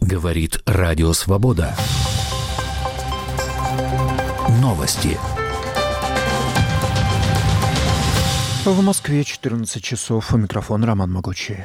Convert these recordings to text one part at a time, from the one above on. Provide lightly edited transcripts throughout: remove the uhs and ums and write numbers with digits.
Говорит Радио Свобода. Новости. В Москве 14 часов. У микрофона Роман Могучий.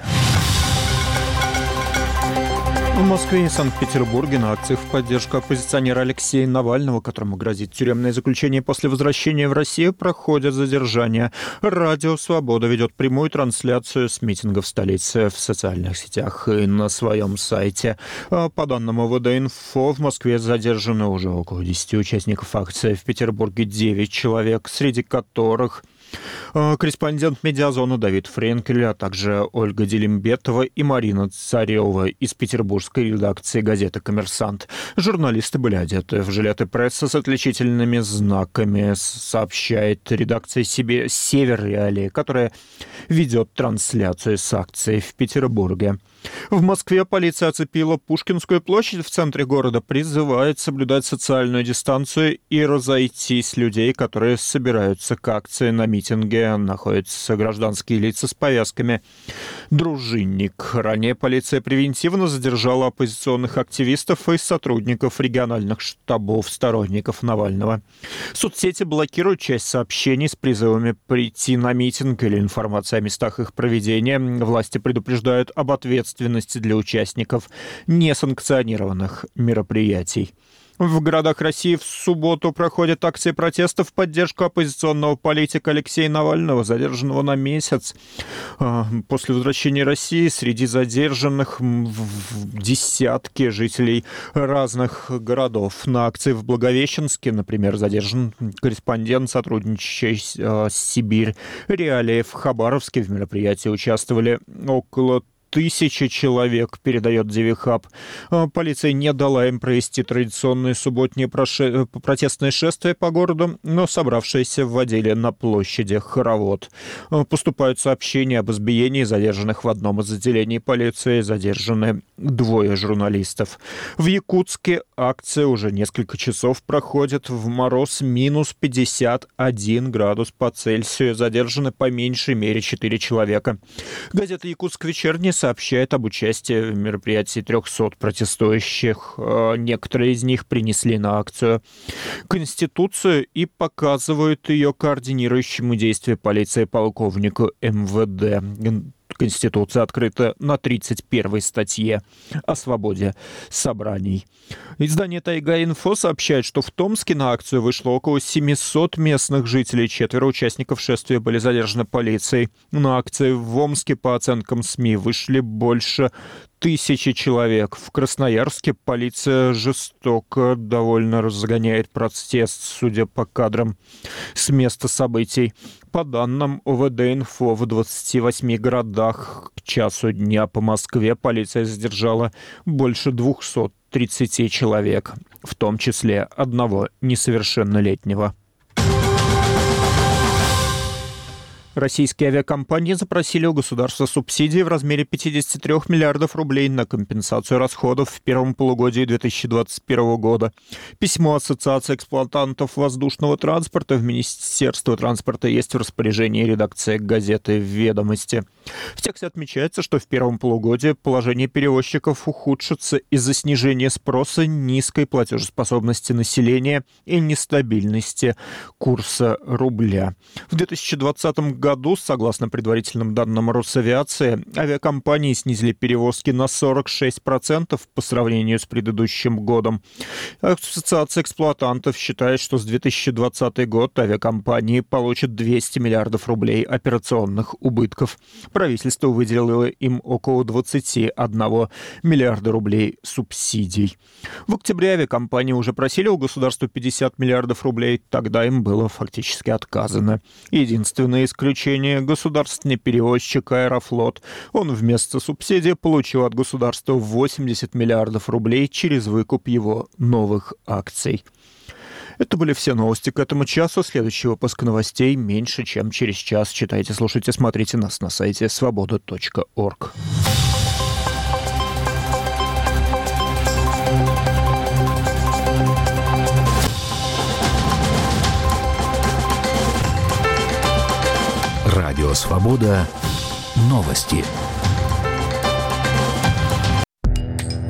В Москве и Санкт-Петербурге на акциях в поддержку оппозиционера Алексея Навального, которому грозит тюремное заключение после возвращения в Россию, проходят задержания. Радио «Свобода» ведет прямую трансляцию с митинга в столице в социальных сетях и на своем сайте. По данным ОВД-Инфо, в Москве задержаны уже около 10 участников акции, в Петербурге 9 человек, среди которых корреспондент «Медиазона» Давид Френкель, а также Ольга Делимбетова и Марина Царева из петербургской редакции газеты «Коммерсант». Журналисты были одеты в жилеты прессы с отличительными знаками, сообщает редакция «Север Реалии», которая ведет трансляцию с акцией в Петербурге. В Москве полиция оцепила Пушкинскую площадь в центре города, призывает соблюдать социальную дистанцию и разойтись людей, которые собираются к акции. На митинге находятся гражданские лица с повязками «Дружинник». Ранее полиция превентивно задержала оппозиционных активистов и сотрудников региональных штабов сторонников Навального. Соцсети блокируют часть сообщений с призывами прийти на митинг или информация о местах их проведения. Власти предупреждают об ответственности для участников несанкционированных мероприятий. В городах России в субботу проходят акции протеста в поддержку оппозиционного политика Алексея Навального, задержанного на месяц. После возвращения России среди задержанных десятки жителей разных городов. На акции в Благовещенске, например, задержан корреспондент, сотрудничающий с Сибирь Реалии. В Хабаровске в мероприятии участвовали около 1000 человек, передает Девихаб. Полиция не дала им провести традиционные субботние протестные шествия по городу, но собравшиеся вводили на площади хоровод. Поступают сообщения об избиении задержанных в одном из отделений полиции. Задержаны 2 журналистов. В Якутске акция уже несколько часов проходит. В мороз минус 51 градус по Цельсию. Задержаны по меньшей мере 4 человека. Газета «Якутск вечерний» сообщает об участии в мероприятии 300 протестующих. Некоторые из них принесли на акцию Конституцию и показывают ее координирующему действия полиции полковнику МВД. Конституция открыта на 31-й статье о свободе собраний. Издание «Тайга-Инфо» сообщает, что в Томске на акцию вышло около 700 местных жителей. 4 участников шествия были задержаны полицией. На акции в Омске, по оценкам СМИ, вышли больше 1000 человек. В Красноярске полиция жестоко довольно разгоняет протест, судя по кадрам с места событий. По данным ОВД-Инфо, в 28 городах к часу дня по Москве полиция задержала больше 230 человек, в том числе 1 несовершеннолетнего. Российские авиакомпании запросили у государства субсидии в размере 53 миллиардов рублей на компенсацию расходов в первом полугодии 2021 года. Письмо Ассоциации эксплуатантов воздушного транспорта в Министерство транспорта есть в распоряжении редакции газеты «Ведомости». В тексте отмечается, что в первом полугодии положение перевозчиков ухудшится из-за снижения спроса, низкой платежеспособности населения и нестабильности курса рубля. В 2020 году, согласно предварительным данным Росавиации, авиакомпании снизили перевозки на 46% по сравнению с предыдущим годом. Ассоциация эксплуатантов считает, что с 2020 год авиакомпании получат 200 миллиардов рублей операционных убытков. Правительство выделило им около 21 миллиарда рублей субсидий. В октябре авиакомпании уже просили у государства 50 миллиардов рублей, тогда им было фактически отказано. Единственное исключение – государственный перевозчик «Аэрофлот». Он вместо субсидий получил от государства 80 миллиардов рублей через выкуп его новых акций. Это были все новости к этому часу. Следующий выпуск новостей меньше, чем через час. Читайте, слушайте, смотрите нас на сайте svoboda.org. Радио «Свобода». Новости.